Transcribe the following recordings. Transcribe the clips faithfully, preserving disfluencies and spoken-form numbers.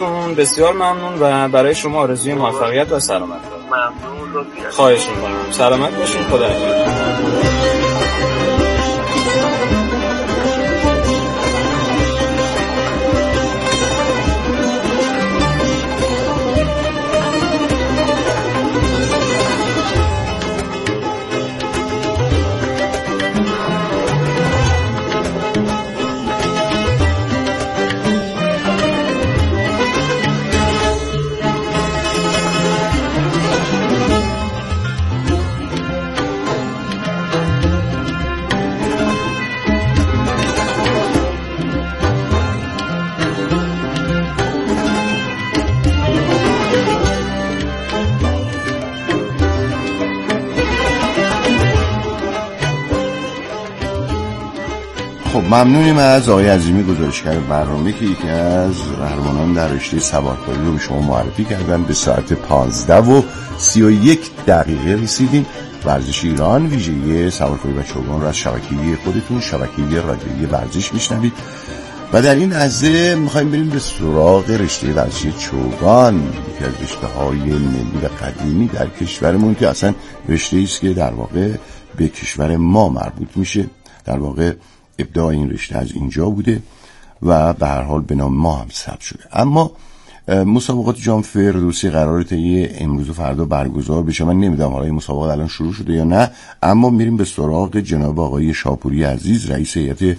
خدمتتون، بسیار ممنون و برای شما آرزوی موفقیت و سلامت. ممنون. خواهش می‌کنم. سلامت باشین. خدا نگهدار. خب ممنونیم از آقای عظیمی گزارشگر برنامه که یکی از قهرمانان در رشته سوارکاری رو به شما معرفی کردن. به ساعت پانزده و سی و یک دقیقه رسیدیم. ورزش ایران ویژگی سوارکاری و چوگان رو از شبکه‌ای خودتون، شبکه‌ای رادیویی ورزش میشنوید و در این لحظه میخوایم بریم به سراغ رشته ورزشی چوگان، یکی از رشته‌های ملی و قدیمی در کشورمون که اصلا رشته‌ای است که در واقع به کشور ما مربوط میشه. در واقع ابداع این رشته از اینجا بوده و به هر حال به نام ما هم ثبت شده. اما مسابقات جام فردوسی قراره طی امروز و فردا برگزار بشه. من نمیدونم حالا این مسابقات الان شروع شده یا نه، اما میریم به سراغ جناب آقای شاپوری عزیز، رئیس هیئت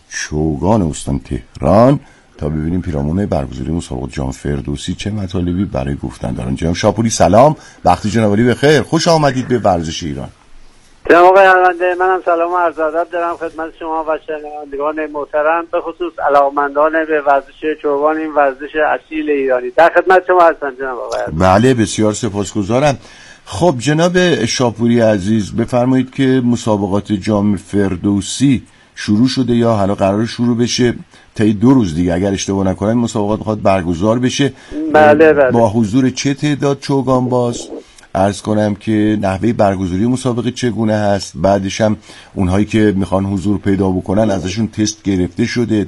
چوگان استان تهران، تا ببینیم پیرامون برگزاری مسابقات جام فردوسی چه مطالبی برای گفتن دارن. جناب شاپوری سلام، وقت جناب عالی بخیر، خوش آمدید به ورزش ایران. جناب آقای ارونده، منم سلام و عرض ادب دارم خدمت شما و شنوندگان محترم، به خصوص علاقه‌مندان به ورزش چوگان، این ورزش اصیل ایرانی. در خدمت شما هستم جناب آقای ارونده. بله بسیار سپاسگزارم. خب جناب شاپوری عزیز، بفرمایید که مسابقات جام فردوسی شروع شده یا حالا قرار شروع بشه؟ طی دو روز دیگه اگر اشتباه نکنم مسابقات میخواد برگزار بشه. بله بله. با حضور چه تعداد چوگان باز؟ عرض کنم که نحوه برگزاری مسابقه چگونه هست؟ بعدش هم اونهایی که میخوان حضور پیدا بکنن ازشون تست گرفته شده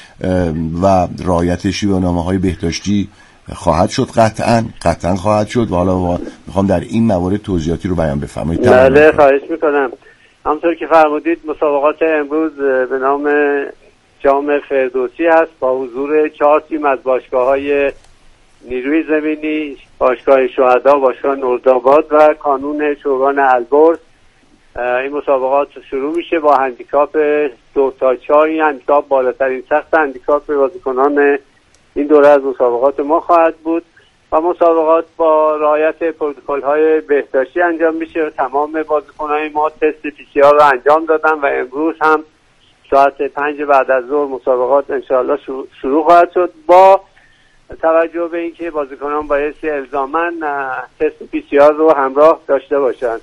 و رعایت شیوه‌نامه‌های بهداشتی خواهد شد؟ قطعاً قطعاً خواهد شد و حالا میخوام در این موارد توضیحاتی رو بیان بفرمایید. بله خواهش میکنم. همونطور که فرمودید مسابقات امروز به نام جام فردوسی هست با حضور چهار تیم از باشگاه‌های نیروی زمینی، باشگاه شهدا، باشگاه نورداباد و کانون چوگان البرز. این مسابقات شروع میشه با هندیکاپ دو تا چهار. این هندیکاپ بالاترین سقف هندیکاپ بازیکنان این دوره از مسابقات ما خواهد بود و مسابقات با رعایت پروتکل‌های بهداشتی انجام میشه و تمام بازیکنان ما تست پی سی آر رو انجام دادن و امروز هم ساعت پنج بعد از ظهر مسابقات انشاءالله شروع خواهد شد با توجه به اینکه بازیکنان بایستی الزاماً تست پی سی آر رو همراه داشته باشند.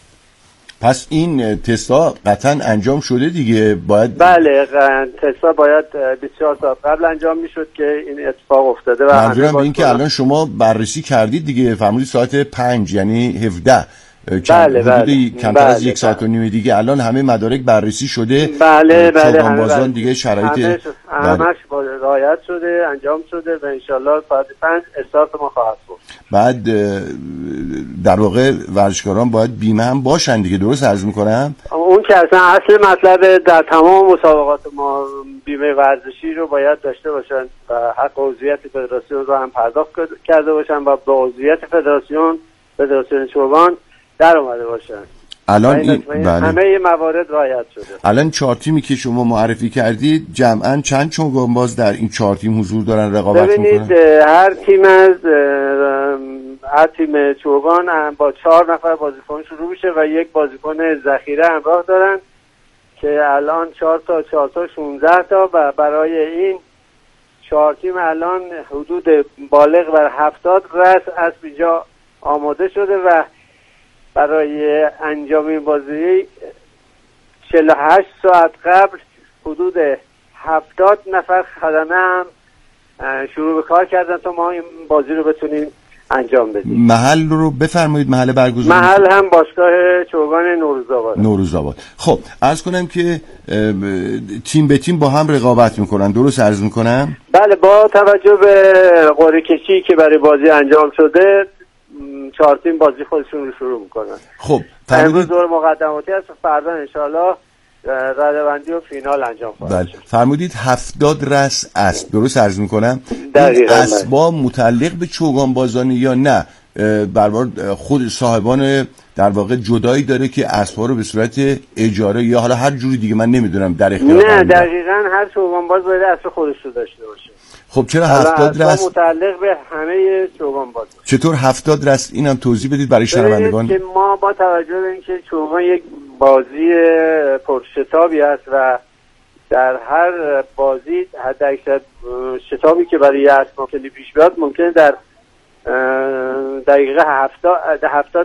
پس این تست‌ها قطعاً انجام شده دیگه؟ باید بله تست‌ها باید بیست و چهار ساعت قبل انجام میشد که این اتفاق افتاده و منظورم به این که الان شما بررسی کردید دیگه، فرمودید ساعت پنج یعنی هفده، بله بله کمتر بله از یک ساعت و نیم دیگه الان همه مدارک بررسی شده. بله بله همه بازان دیگه شرایط همش, همش رعایت شده، انجام شده و انشالله ساعت پنج استارت ما خواهد بود. بعد در واقع ورزشکاران باید بیمه هم باشن دیگه، درست عرض میکنم؟ اون که اصلا اصل مطلب در تمام مسابقات ما بیمه ورزشی رو باید داشته باشن و حق عضویت فدراسیون رو هم پرداخت کرده باشن و به عضویت فدراسیون فدراسیون چوگان در اومده باشن. الان این بله. همه موارد رعایت شده. الان چهار تیمی که شما معرفی کردید جمعاً چند چوگان باز در این چهار تیم حضور دارن رقابت میکنن؟ ببینید هر تیم از هر تیم چوگان با چهار نفر بازیکن شروع میشه و یک بازیکن ذخیره همراه دارن که الان چهار تا چهار تا شانزده تا و برای این چهار تیم الان حدود بالغ بر هفتاد رأس از اینجا آماده شده و برای انجام این بازی چهل و هشت ساعت قبل حدود هفتاد نفر خدمه هم شروع به کار کردن تا ما این بازی رو بتونیم انجام بدیم. محل رو بفرمایید. محل برگزاری محل هم باشگاه چوگان نوروزآباد. نوروزآباد. خب عرض کنم که تیم به تیم با هم رقابت میکنن، درست عرض میکنم؟ بله، با توجه به قرعه کشی که برای بازی انجام شده چهار تیم بازی خودشون رو شروع میکنن. خب امروز دور مقدماتی هست و فردا انشالله رده‌بندی و فینال انجام خواهد شد. فرمودید هفتاد رس است، درست عرض میکنم؟ دقیقاً. اسباب متعلق به چوگان بازانی یا نه بربار خود صاحبان در واقع جدایی داره که اسبا رو به صورت اجاره یا حالا هر جوری دیگه من نمیدونم در اختیار نه دقیقاً هر چوگان باز باید اسب خودش رو داشته باشه. خب چرا هفتاد رس متعلق به همه چوگان باز؟ چطور هفتاد رس؟ اینم توضیح بدید برای شنوندگان. که ما با توجه به اینکه چوگان یک بازی پرشتابی است و در هر بازی حد اکثر شتابی که برای یه اسب ممکنه پیش بیاد ممکنه در دقیقه هفتاد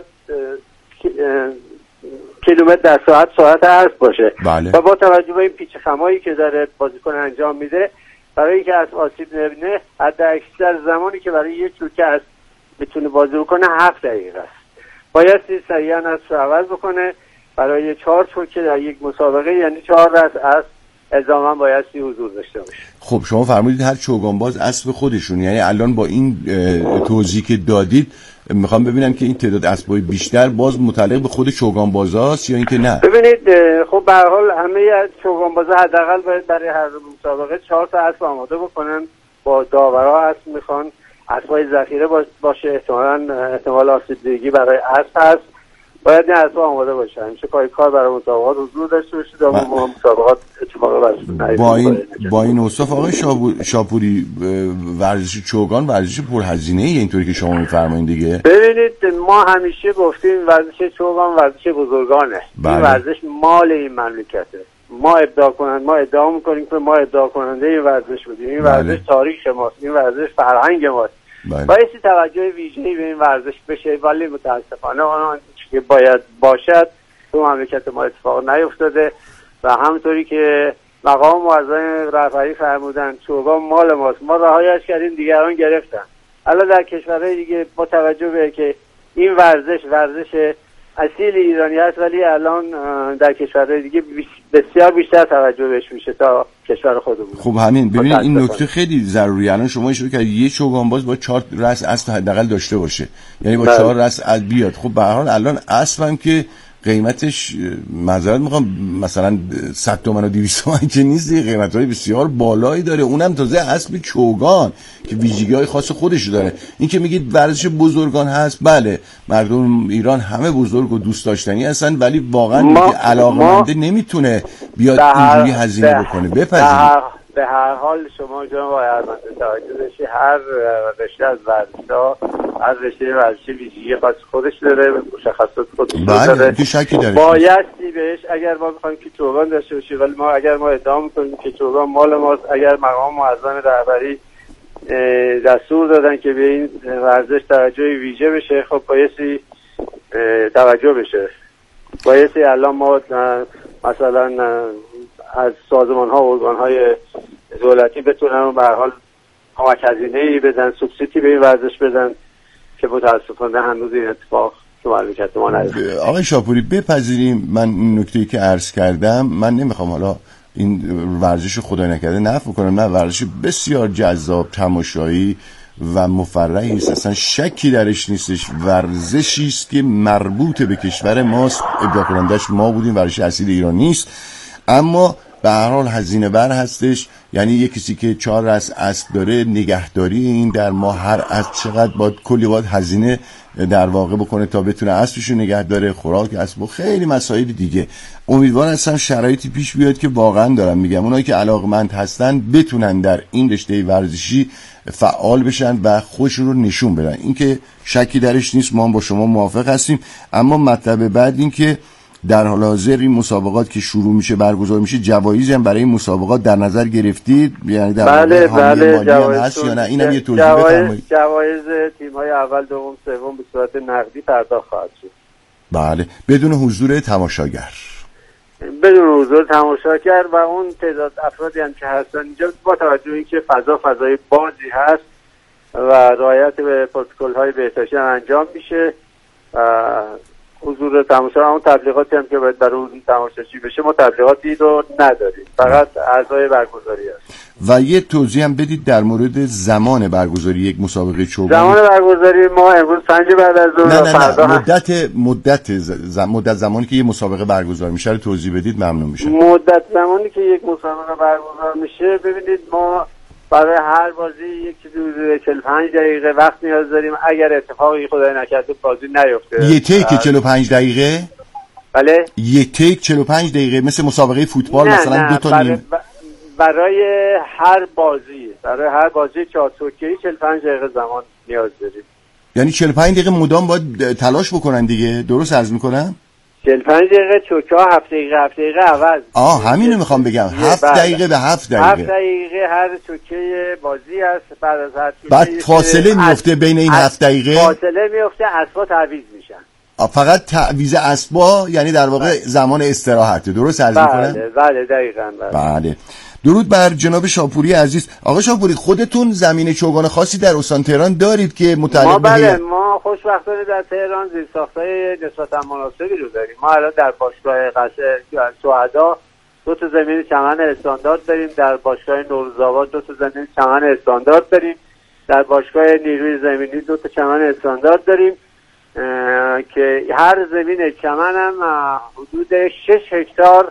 کیلومتر در ساعت ساعت اسب باشه. بله. و با توجه به این پیچ خمایی که داره بازیکن انجام میده برای اینکه اسب آسیب نبینه حد اکثر زمانی که برای یه چوکه اسب بتونه بازی بکنه هفت دقیقه است. باید سریعا اسب رو عوض بکنه. برای چهار چوکه در یک مسابقه یعنی چهار رس اسب الزاما باید سی حضور داشته باشه. خب شما فرمودید هر چوگان باز اسب خودشون، یعنی الان با این توضیحی که دادید میخوام ببینم که این تعداد اسبای بیشتر باز متعلق به خود چوگان بازاست یا اینکه نه؟ ببینید خب به هر حال همه چوگان بازا حداقل باید برای هر مسابقه چهار تا اسب آماده بکنن. با داورا اسب میخوان، اسبای ذخیره باشه، احتمالاً احتمال آسیب دیدگی برای اسب هست. باید این اسبا آماده باشه. همیشه پای کار برای مسابقات حضور داشته باشه تا ما مسابقات اتفاق برسونه. با این با این اوصاف آقای شاپوری ورزش چوگان ورزش پرهزینه ای اینطوری که شما میفرمایید دیگه؟ ببینید ما همیشه گفتیم ورزش چوگان ورزش بزرگانه. بله. این ورزش مال این مملکته. ما ابداع کنند ما ادعا میکنیم که ما ادعا کننده این ورزش بودیم. این بله. ورزش تاریخ ماست. این ورزش فرهنگ ماست. بله. بایستی توجه ویژه‌ای به این ورزش بشه ولی متاسفانه آن که باید باشد تو مملکت ما اتفاق نیفتاده و همونطوری که مقام معظم رهبری فرمودن چوگان مال ماست، ما رهایش کردیم دیگران گرفتن. الان در کشورهای دیگه با توجه به که این ورزش ورزش اصیل ایرانی هست ولی الان در کشورهای دیگه بسیار بیشتر توجه بهش میشه تا کشور خودمون. خب همین ببینید این نکته خیلی ضروریه. الان شما اشاره کردید یه چوگان باز با چهار رأس اسب حداقل داشته باشه، یعنی با چهار رأس اسب بیاد. خب به هر حال الان اسب هم که قیمتش معذرت میخوام مثلا صد تومن و دویست تومن که نیست، قیمت‌های بسیار بالایی داره، اونم تازه اسب چوگان که ویژگی‌های خاص خودش داره. این که میگید ورزش بزرگان هست، بله مردم ایران همه بزرگ و دوست داشتنی هستن ولی واقعا علاقه‌مند نمیتونه بیاد اینجوری هزینه بکنه. بپذیرید به هر حال شما جناب آقای ارمنده توجه بشی هر رشته از ورزش‌ها هر رشته ورزشی ویژگی خاص خودش داره، مشخصات خودش داره. بله که شکی داره. بایستی بهش اگر ما بخوایم که چوگان داشته باشیم ولی ما اگر ما ادعا می‌کنیم که چوگان مال ماست، اگر مقام معظم رهبری دستور دادن که به این ورزش توجه ویژه بشه، خب بایستی توجه بشه. بایستی الان ما مثلا از سازمان ها و ارگان های دولتی بتونن به هر حال کمک هزینه‌ای بدن، سوبسیدی به این ورزش بدن که متاسفانه هنوز این اتفاق تو مملکت ما نیفتاده. آقای شاپوری بپذیریم من این نکته‌ای که عرض کردم، من نمیخوام حالا این ورزش خدای نکرده نفی کنم، نه ورزش بسیار جذاب تماشایی و مفرحی است، اصلا شکی درش نیستش، ورزشی است که مربوط به کشور ماست، ابداع کنندش ما بودیم، ورزش اصیل ایران نیست، اما به هر حال هزینه بر هستش. یعنی یک کسی که چهار رأس اسب داره نگهداری این در ما هر از چقدر باید کلی باید هزینه در واقع بکنه تا بتونه اسبش رو نگه داره، خوراک اسب و خیلی مسائل دیگه. امیدوارم اصلا شرایطی پیش بیاد که واقعا دارم میگم اونایی که علاقمند هستن بتونن در این رشته ورزشی فعال بشن و خودشون رو نشون بدن. این که شکی درش نیست، ما هم با شما موافق هستیم. اما مطلب بعد این که در حال حاضر این مسابقات که شروع میشه برگزار میشه جوایزی هم برای این مسابقات در نظر گرفتید؟ یعنی در بله بله جوایز هست یا نه؟ اینم یه توضیح بفرمایید. جوایز تیم‌های اول دوم سوم به صورت نقدی پرداخت خواهد شد. بله بدون حضور تماشاگر. بدون حضور تماشاگر و اون تعداد افرادی هم که هستن اینجا با توجه به اینکه فضا فضای بازی هست و رعایت به پروتکل‌های بهداشتی انجام میشه. حضور تماشا، همون تبلیغاتی هم که باید برای اون تماشاچی بشه ما تبلیغاتی رو نداریم، فقط اعضای برگزاری هست. و یه توضیح هم بدید در مورد زمان برگزاری یک مسابقه چوگان. زمان برگزاری ما امروز پنج بعد از ظهر. نه نه نه مدت مدت ز... مدت زمانی که یه مسابقه برگزار میشه رو توضیح بدید ممنون میشه. مدت زمانی که یک مسابقه برگزار میشه، ببینید ما برای هر بازی یک حدود چهل و پنج دقیقه وقت نیاز داریم. اگر اتفاقی خدای نکرده بازی نیفته، یه تیک چهل و پنج دقیقه؟ بله، یه تیک چهل و پنج دقیقه مثل مسابقه فوتبال؟ نه مثلا نه دو تا برای, نیم برای هر بازی برای هر بازی چهار توکری چهل و پنج دقیقه زمان نیاز داریم. یعنی چهل و پنج دقیقه مدام باید تلاش بکنن دیگه، درست عرض میکنم؟ چهل و پنج دقیقه چوکا هفت دقیقه هفت دقیقه عوض. آه همینو میخوام بگم، هفت دقیقه به هفت دقیقه هفت دقیقه هر چوکه بازی است. بعد از هر بعد فاصله میفته بین این هفت دقیقه، فاصله میفته، اسبا تعویض میشن. فقط تعویض اسبا، یعنی در واقع بله. زمان استراحته، درست عرض میکنم؟ بله بله دقیقاً بله. بله. درود بر جناب شاپوری عزیز. آقا شاپوری، خودتون زمین چوگان خاصی در استان تهران دارید که متعلق ما بله به ما خوشبختانه در تهران زیرساخت‌های نسبتاً مناسبی رو داریم. ما الان در باشگاه قصر شهدا دو تا زمین چمن استاندارد داریم، در باشگاه نوروزآباد دو تا زمین چمن استاندارد داریم، در باشگاه نیروی زمینی دو تا چمن استاندارد داریم که هر زمین چمن هم حدود شش هکتار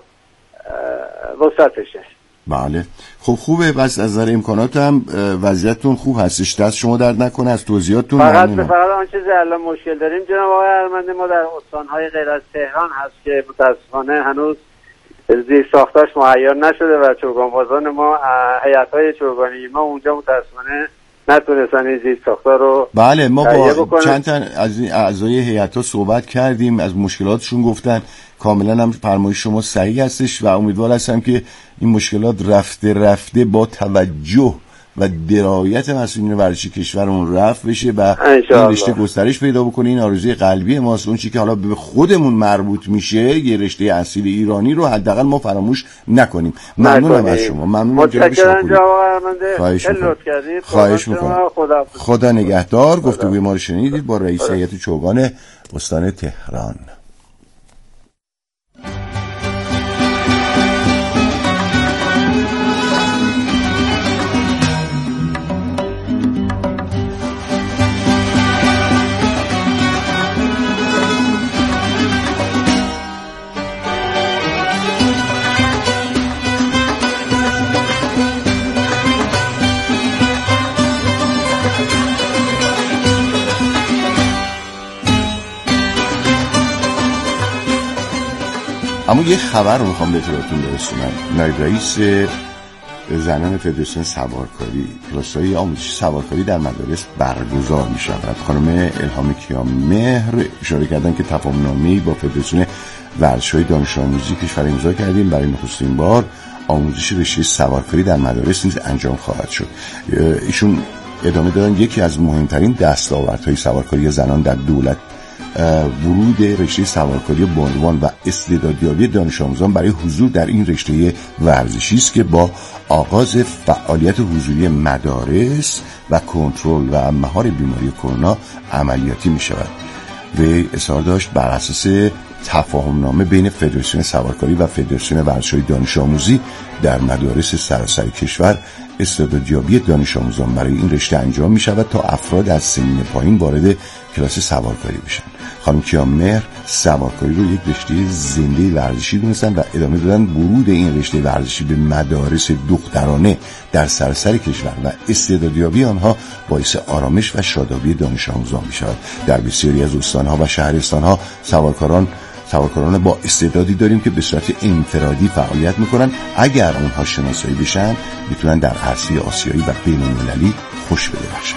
وسعتشه. بله خب خوبه. بس از نظر امکانات هم وضعیتتون خوب هستش، دست شما درد نکنه از توضیحاتتون. فقط به فقط آن چیزی الان مشکل داریم جناب آقای ارمنده، ما در استان‌های غیر از تهران هست که متاسفانه هنوز زیر ساختاش مهیا نشده و چوگانبازان ما، هیئت‌های چوگانی ما اونجا متاسفانه نتونستن این زیر ساختار رو. بله ما با چند تا از این اعضای هیئت‌ها صحبت کردیم، از مشکلاتشون گفتن، کاملا هم فرمایش شما صحیح هستش و امیدوار هستم که این مشکلات رفته رفته با توجه و درایت مسئولین ورزشی کشورمون رفع بشه و این رشته گسترش پیدا بکنه. این آرزوی قلبی ماست. اون چیزی که حالا به خودمون مربوط میشه، یه رشته اصیل ایرانی رو حداقل ما فراموش نکنیم. ممنونم از شما. ممنونم جناب شاپوری. خواهش می‌کنم. خواهش می‌کنم. خدا, خدا نگهدار. گفتگوی ما رو شنیدید با رئیس هیئت چوگان استان تهران. اما یه خبر رو میخوام به اطلاعتون برسونم. نایب رئیس زنان فدراسیون سوارکاری، کلاس‌های آموزشی سوارکاری در مدارس برگزار می‌شود. خانم الهام کیانمهر اشاره کردن که تفاهم‌نامه‌ای با فدراسیون ورزش‌های دانش آموزی کشور امضا کردیم. برای نخستین بار آموزش رشته سوارکاری در مدارس نیز انجام خواهد شد. ایشون ادامه دادن یکی از مهمترین دستاوردهای سوارکاری زنان در دولت ورود رشته سوارکاری بانوان و استعدادیابی دانش آموزان برای حضور در این رشته ورزشی است که با آغاز فعالیت حضوری مدارس و کنترل و مهار بیماری کرونا عملیاتی می شود. وی اصرار داشت بر اساس تفاهمنامه بین فدراسیون سوارکاری و فدراسیون ورزش‌های دانش آموزی در مدارس سراسر کشور استعدادیابی دانش آموزان برای این رشته انجام می شود تا افراد از سنین پایین وارد کلاس سوارکاری بشن. خانم کیانمهر سوارکاری رو یک رشته زنده ورزشی دونستن و ادامه دادن ورود این رشته ورزشی به مدارس دخترانه در سراسر کشور و استعدادیابی آنها باعث آرامش و شادابی دانش آموزان می شود. در بسیاری از استانها و شهرستانها سوارکاران سوارکاران با استعدادی داریم که به صورت انفرادی فعالیت میکنن. اگر اونها شناسایی بشن میتونن در عرصه آسیایی و بین‌المللی خوش بدرخشن.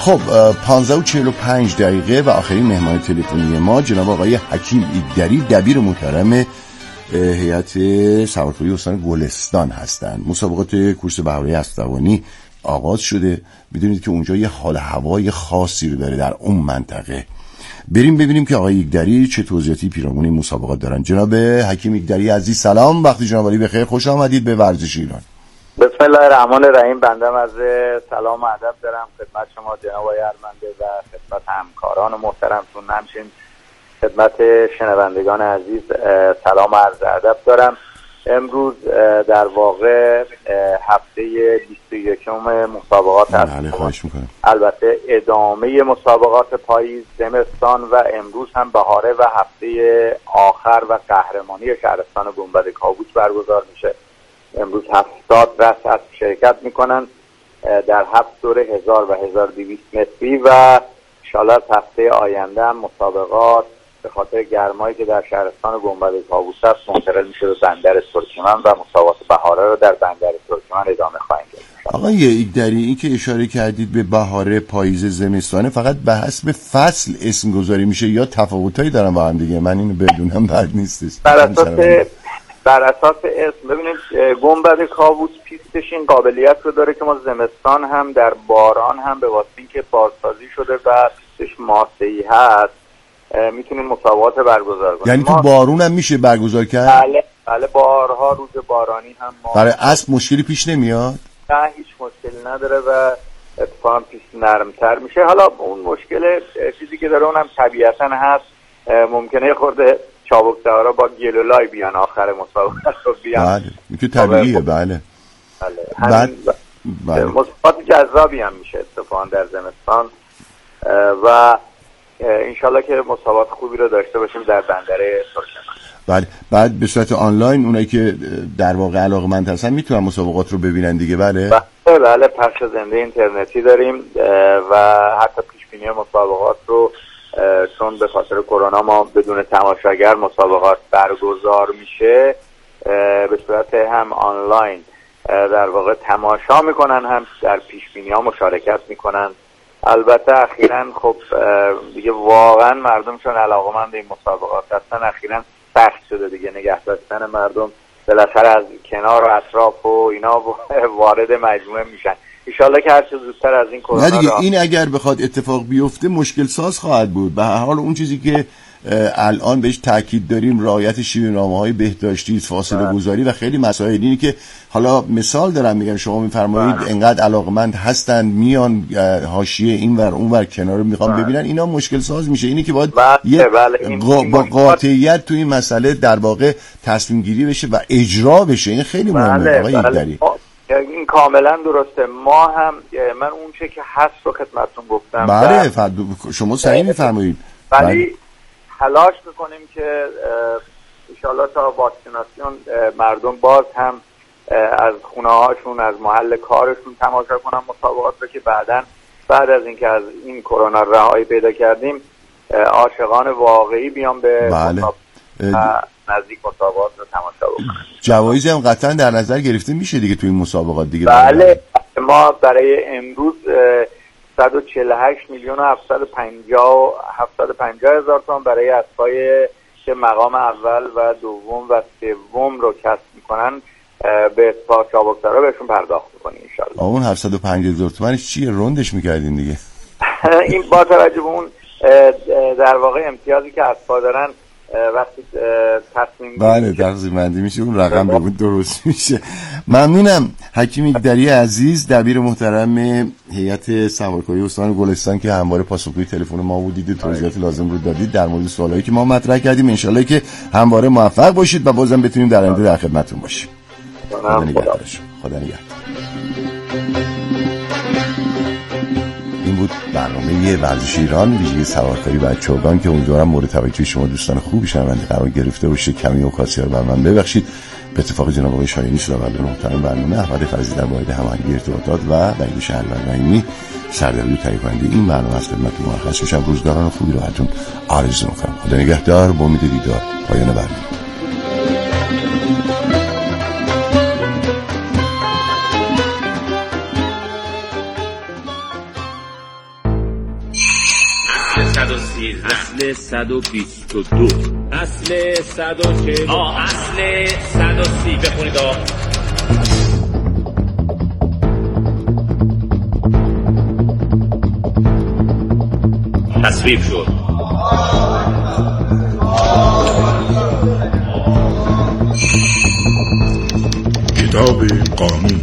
خب پانزده و چهل و پنج دقیقه و آخرین مهمان تلفنی ما جناب آقای حکیم ایگدری، دبیر محترم هیئت سوارکاری استان گلستان هستند. مسابقات کورس بهاره اسب‌دوانی آغاز شده. میدونید که اونجا یه حال هوای خاصی رو داره در اون منطقه. بریم ببینیم که آقای ایگدری چه توضیحاتی پیرامون این مسابقات دارن. جناب حکیم ایگدری عزیز سلام، وقتی جناب علی بخیر، خوش آمدید به ورزش ایران. بسم الله الرحمن الرحیم. بنده از سلام و ادب دارم خدمت شما جناب آقای ارمنده و خدمت همکاران محترمتون، همچنین خدمت شنوندگان عزیز سلام و عرض ادب دارم. امروز در واقع هفته بیست و یکم مسابقات هست. بله خواهش میکنم. البته ادامه مسابقات پاییز، زمستان و امروز هم بهاره و هفته آخر و قهرمانی شهرستان گنبد کاووس برگزار میشه. امروز هفتاد رس شرکت میکنن در هفت دوره هزار و هزار و دویست متری و انشالله از هفته آینده هم مسابقات به خاطر گرمایی که در شهرستان گنبد کاووس هست منتقل میشه به بندر ترکمن و مسابقات بهاره رو در بندر ترکمن ادامه خواهیم داد. آقای ایگدری، این که اشاره کردید به بهاره، پاییز، زمستانه، فقط به حسب فصل اسم گذاری میشه یا تفاوتایی دارن با هم دیگه؟ من اینو بدونم بد نیست. بر اساس بر اساس اسم ببینید گنبد کاووس پیستش این قابلیت رو داره که ما زمستان هم در باران هم به واسطه اینکه بازسازی شده و پیستش ماسه‌ای هست میتونیم مسابقات برگزار کنیم. یعنی تو بارون هم میشه برگزار کرد؟ بله بله، بارها روز بارانی هم ما برای اسب مشکلی پیش نمیاد؟ نه، هیچ مشکلی نداره و اتفاقا پیست نرمتر میشه. حالا اون مشکل چیزی که داره اونم طبیعتا هست، ممکنه خورده چابک‌سوارا با گلولای بیان آخر مسابقات رو بیان. بله میگه طبیعیه. بله بله بعد بله. مسابقات جذابی هم میشه اتفاقا در زمستان و انشالله که مسابقات خوبی رو داشته باشیم در بندر ترکمن. بله. بعد به صورت آنلاین اونایی که در واقع علاقه‌مند هستن میتونن مسابقات رو ببینن دیگه؟ بله بله بله، پخش زنده اینترنتی داریم و حتی پیش بینی مسابقات رو چون به خاطر کرونا ما بدون تماشاگر مسابقات برگزار میشه به صورت هم آنلاین در واقع تماشا میکنن، هم در پیش بینی ها مشارکت میکنن. البته اخیراً خب دیگه واقعا مردم چون علاقه‌مند این مسابقات هستن اخیراً سخت شده دیگه نگه داشتن مردم، بالاخره از کنار و اطراف و اینا وارد مجموعه میشن. انشالله که هر چه زودتر از این کرونا. نه دیگه این اگر بخواد اتفاق بیفته مشکل ساز خواهد بود. به هر حال اون چیزی که الان بهش تاکید داریم رعایت شیوه‌نامه‌های بهداشتی، فاصله گذاری و خیلی مسائل. اینی که حالا مثال دارم میگم، شما میفرمایید انقدر علاقمند هستن میان حاشیه اینور اونور کنار میخوام ببینن، اینا مشکل ساز میشه. اینی که باید بله یه بله این قا... با قاطعیت تو این مسئله در واقع تصمیم گیری بشه و اجرا بشه. این خیلی مهمه آقای ایگدری. این کاملا درسته. ما هم من اون چه که هست رو خدمتتون گفتم. بله فرد... شما صحیح میفرمایید. ولی تلاش میکنیم که انشالله تا واکسیناسیون مردم باز هم از خونه هاشون، از محل کارشون تماشا کنن مسابقات رو که بعداً بعد از اینکه از این کرونا رهایی پیدا کردیم عاشقان واقعی بیان به بله. نزدیک مسابقات رو تماشا بکنن. جوایزی هم قطعا در نظر گرفته میشه دیگه توی این مسابقات دیگه؟ بله ما برای امروز صد و چهل و هشت میلیون و هفتصد و پنجاه هزار تومان برای اسبای که مقام اول و دوم و سوم رو کسب میکنن به اسبا چابک‌سرا بهشون پرداخت میکنیم انشالله. اون هفتصد و پنجاه هزار تومانش چیه؟ روندش میکردین دیگه؟ این با توجه به اون در واقع امتیازی که اسبا دارن وقتی تصمیم بله تقسیم بندی میشه اون رقم به اون درست میشه. ممنونم حکیم ایگدری عزیز، دبیر محترم هیئت سوارکاری استان گلستان که همواره پاسخگوی تلفن ما بودید و توضیحات لازم رو دادید در مورد سوالایی که ما مطرح کردیم. انشالله که همواره موفق باشید و بازم بتونیم در آینده در خدمتتون باشیم. خدا نگهدار. خدا نگهدار. این بود برنامه ورزش ایران ویژه سوارکاری و چوگان که امیدوارم مورد توجه شما دوستان خوبی شنونده قرار گرفته باشه. کمی اوکاسی رو بر من ببخشید. به اتفاق جناب آقای شایانی شدوند محترم برنامه احمد فضلی در مورد هماهنگی ارتباطات و وحید شهریور رحیمی سردبیر تهیه کننده این برنامه از خدمتتون مرخص میشم. روزگاران خوبی رو براتون آرزو می‌کنم. خدا نگهدار. با امید دیدار. پایان برنامه. اساسی اصل صد و بیست و دو اصل صد و چهل آه اصل صد و سی بخونید آه تصویب شد. کتاب قانون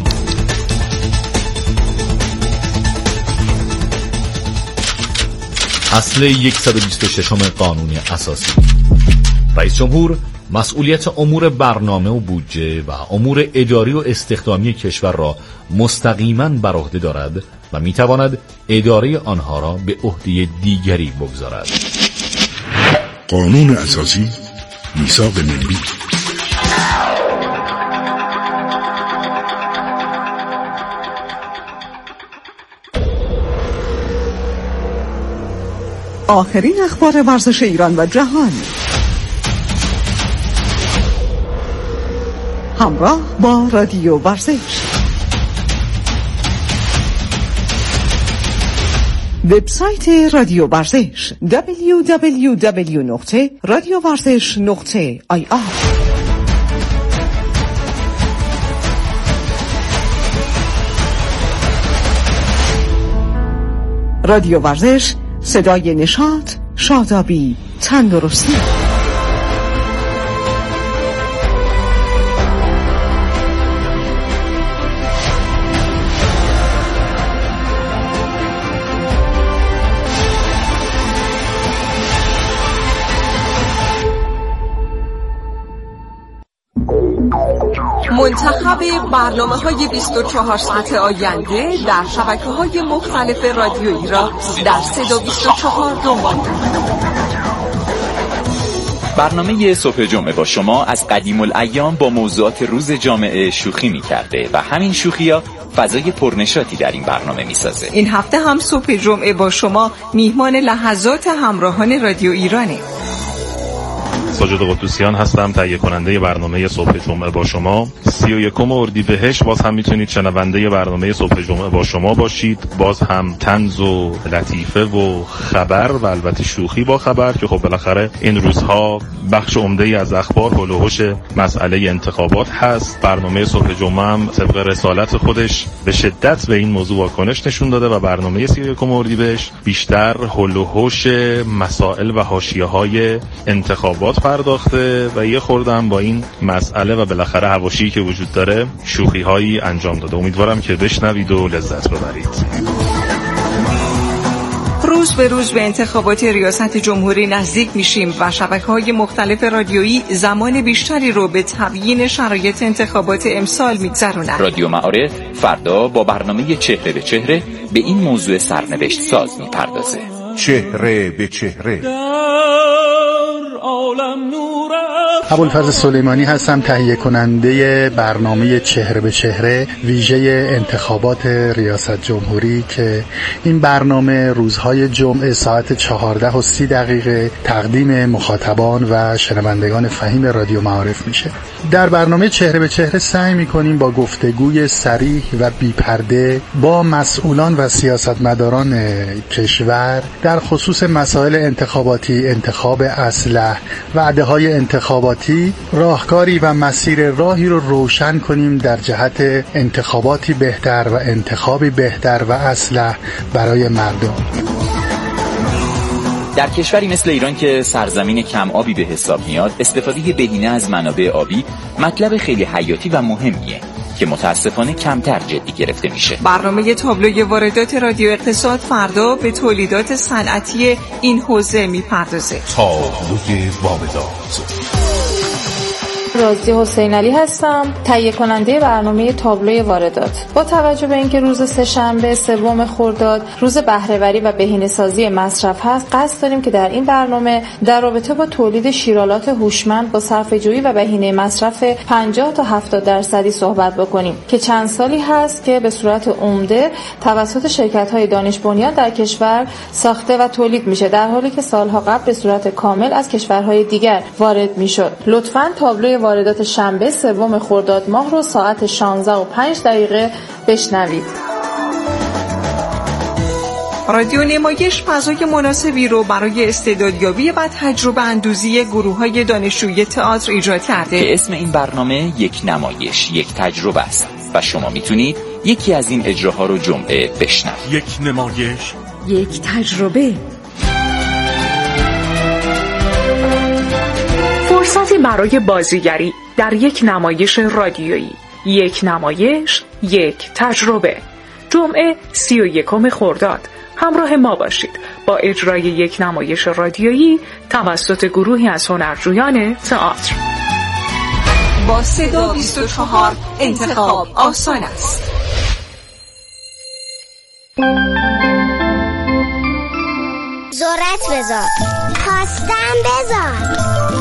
اصل صد و بیست و شش قانون اساسی. رئیس جمهور مسئولیت امور برنامه و بودجه و امور اداری و استخدامی کشور را مستقیما بر عهده دارد و میتواند اداره آنها را به عهده دیگری بگذارد. قانون اساسی، میثاق ملی. آخرین اخبار ورزش ایران و جهان همراه با رادیو ورزش. وبسایت رادیو ورزش دبلیو دبلیو دبلیو نقطه رادیو ورزش نقطه آی آر. رادیو ورزش، صدای نشاط، شادابی، تندرستی. منتخب برنامه‌های بیست و چهار ساعت آینده در شبکه‌های مختلف رادیویی را در صدا بیست و چهار دنبال کنید. برنامه صبح جمعه با شما از قدیم الایام با موضوعات روز جامعه شوخی می‌کرده و همین شوخی‌ها فضای پرنشاطی در این برنامه می‌سازه. این هفته هم صبح جمعه با شما میهمان لحظات همراهان رادیو ایرانه. ساجد قدوسیان هستم، تهیه کننده برنامه صبح جمعه با شما. سی و یکم اردیبهشت باز هم میتونید شنونده برنامه صبح جمعه با شما باشید. باز هم طنز و لطیفه و خبر و البته شوخی با خبر که خب بالاخره این روزها بخش عمده‌ای از اخبار حول و حوش مسئله انتخابات هست. برنامه صبح جمعه هم طبق رسالت خودش به شدت به این موضوع واکنش نشون داده و برنامه سی و یکم اردیبهشت بیشتر حول و حوش مسائل و حاشیه‌های انتخابات پرداخته و یه خوردم با این مسئله و بالاخره حواشی که وجود داره شوخی هایی انجام داده. امیدوارم که بشنوید و لذت ببرید. روز به روز به انتخابات ریاست جمهوری نزدیک میشیم و شبکه‌های مختلف رادیویی زمان بیشتری رو به تبیین شرایط انتخابات امسال میگذرونن. رادیو معارف فردا با برنامه چهره به چهره به این موضوع سرنوشت ساز میپردازه. چهره به چهره. ابوالفضل سلیمانی هستم، تهیه کننده برنامه چهره به چهره ویژه انتخابات ریاست جمهوری که این برنامه روزهای جمعه ساعت چهارده و سی دقیقه تقدیم مخاطبان و شنوندگان فهیم رادیو معارف میشه. در برنامه چهره به چهره سعی میکنیم با گفتگوی صریح و بی‌پرده با مسئولان و سیاستمداران کشور در خصوص مسائل انتخاباتی، انتخاب اسلحه، وعده‌های انتخاباتی، راهکاری و مسیر راهی رو روشن کنیم در جهت انتخاباتی بهتر و انتخابی بهتر و اسلح برای مردم. در کشوری مثل ایران که سرزمین کم آبی به حساب میاد، استفاده بهینه از منابع آبی مطلب خیلی حیاتی و مهمیه که متاسفانه کمتر جدی گرفته میشه. برنامه تابلوی واردات رادیو اقتصاد فردا به تولیدات صنعتی این حوزه میپردازه. تابلوی واردات. رازی حسین علی هستم، تهیه کننده برنامه تابلوی واردات. با توجه به اینکه روز سه‌شنبه سوم خرداد روز بهره‌وری و بهینه‌سازی مصرف هست، قصد داریم که در این برنامه در رابطه با تولید شیرالات هوشمند با صرفه‌جویی و بهینه مصرف پنجاه تا هفتاد درصدی صحبت بکنیم که چند سالی هست که به صورت عمده توسط شرکت‌های دانش بنیان در کشور ساخته و تولید میشه، در حالی که سالها قبل به صورت کامل از کشورهای دیگر وارد میشد. لطفاً تابلوی واردات شنبه سوم خرداد ماه رو ساعت شانزده و پنج دقیقه بشنوید. رادیو نمایش فضای مناسبی رو برای استعدادیابی و تجربه اندوزی گروه‌های دانشجویی تئاتر ایجاد کرده که اسم این برنامه یک نمایش یک تجربه است و شما میتونید یکی از این اجراها رو جمعه بشنوید. یک نمایش یک تجربه، فرصتی برای بازیگری در یک نمایش رادیویی. یک نمایش یک تجربه. جمعه سی و یکم خرداد همراه ما باشید با اجرای یک نمایش رادیویی توسط گروهی از هنرجویان تئاتر. با صدا بیست و چهار انتخاب آسان است. ذرت بذار، خواستم بذار.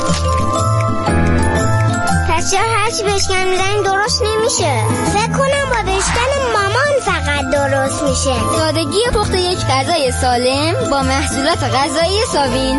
پس چرا هرچی بشکن میزنی درست نمیشه؟ فکر کنم با بشکن مامان فقط درست میشه. سادگی پخت یک غذای سالم با محصولات غذایی ساوین.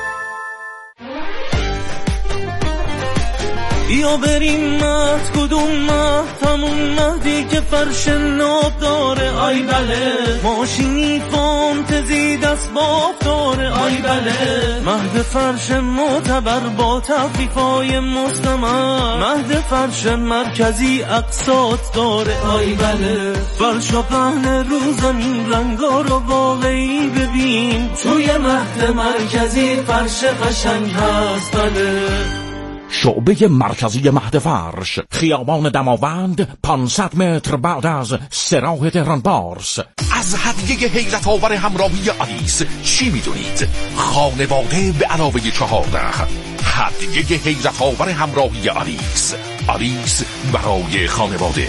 بیا بریم مهد، کدوم مهد؟ همون مهدی که فرش ناب داره. آی بله ماشینی فانتزی دست باب داره. آی بله مهد فرش معتبر با تخفیفای مستمر. مهد فرش مرکزی اقساط داره. آی بله فرش و پهن رو زمین رنگا رو واقعی ببین. توی مهد مرکزی فرش قشنگ هست. بله شعبه مرکزی مهد فرش، خیابان دماوند، پانصد متر بعد از سراح تهران بارس. از هدیه حیرت آور همراهی آلیس چی میدونید؟ خانواده به علاوه چهارده. هدیه حیرت آور همراهی آلیس. آلیس برای خانواده.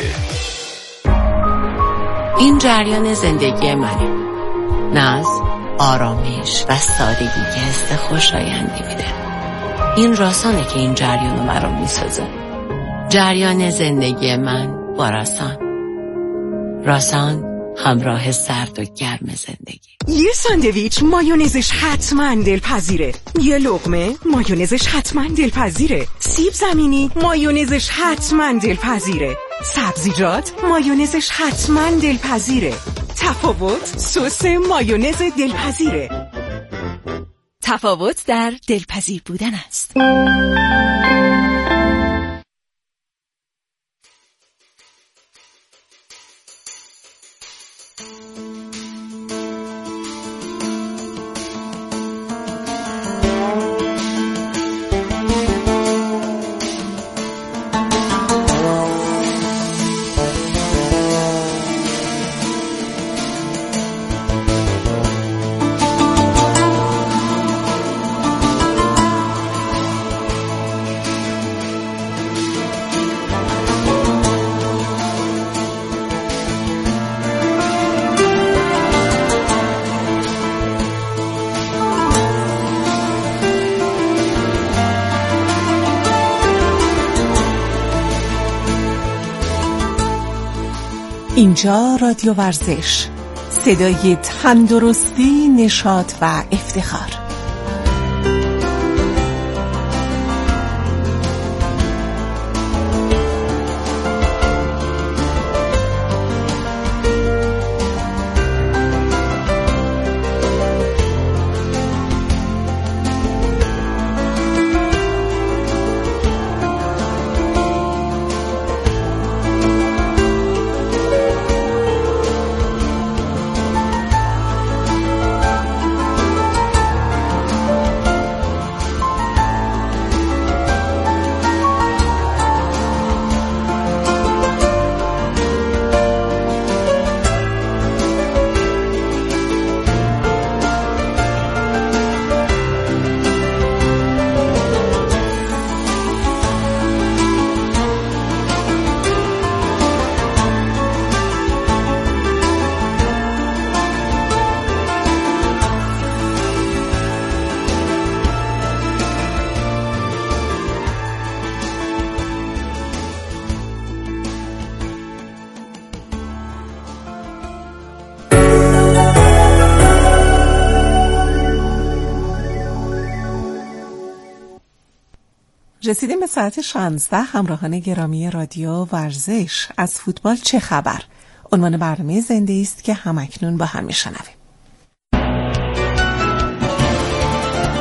این جریان زندگی منه. ناز، آرامش و سادگی که حس خوشایندی میده. این راسانه که این جریان رو مرام میسازه. جریان زندگی من با راسان. راسان همراه سرد و گرم زندگی. یه ساندویچ مایونزش حتما دلپذیره. یه لقمه مایونزش حتما دلپذیره. سیب زمینی مایونزش حتما دلپذیره. سبزیجات مایونزش حتما دلپذیره. تفاوت سس مایونز دلپذیره. تفاوت در دلپذیر بودن است. اینجا رادیو ورزش، صدای تندرستی، نشاط و افتخار. رسیدیم به ساعت شانزده. همراهان گرامی رادیو ورزش، از فوتبال چه خبر؟ عنوان برنامه زنده است که همکنون با هم میشنویم.